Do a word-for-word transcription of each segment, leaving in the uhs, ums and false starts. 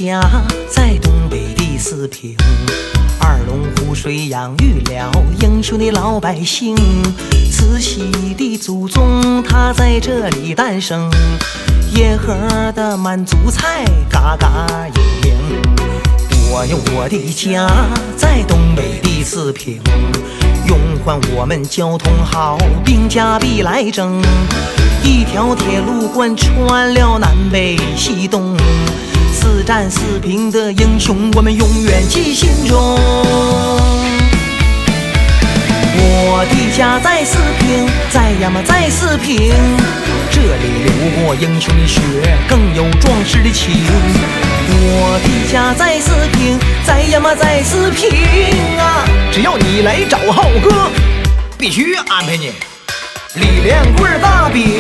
家在东北的四平，二龙湖水养育了英雄的老百姓，慈禧的祖宗他在这里诞生，叶盒的满族菜嘎嘎有名。我有我的家在东北的四平，用唤我们交通好，兵家必来争。一条铁路贯穿了南北西东，四战四平的英雄我们永远记心中。我的家在四平，在呀嘛在四平，这里流过英雄的血，更有壮士的情。我的家在四平，在呀嘛在四平啊！只要你来找浩哥，必须安排你李连贵大饼。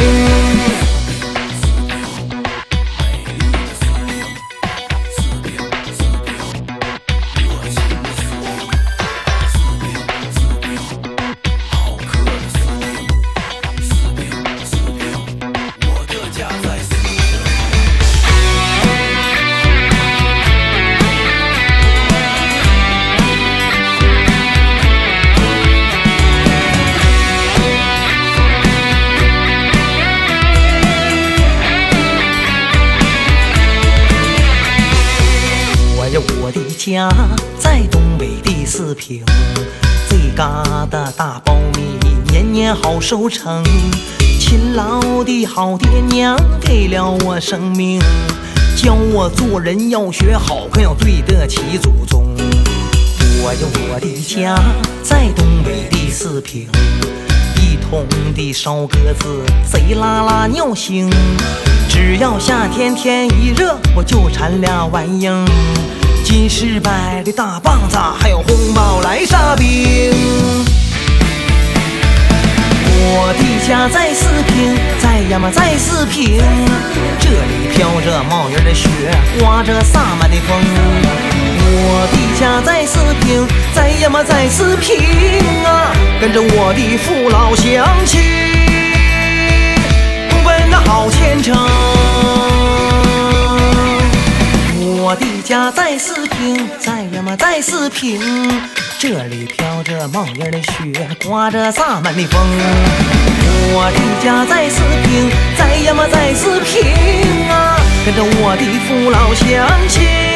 家在东北的四平，这嘎的大苞米年年好收成，勤劳的好爹娘给了我生命，教我做人要学好，更要对得起祖宗。我有我的家在东北的四平，一通的烧鸽子贼拉拉尿腥，只要夏天天一热，我就馋俩玩意儿，金士百的大棒子，还有红宝来沙饼。我的家在四平，在呀嘛在四平，这里飘着冒烟的雪，刮着洒满的风。我的家在四平，在呀嘛在四平啊，跟着我的父老乡亲，奔那好前程。我的家在四平，在呀嘛在四平，这里飘着冒烟的雪，刮着洒满的风。我的家在四平，在呀嘛在四平啊，跟着我的父老乡亲。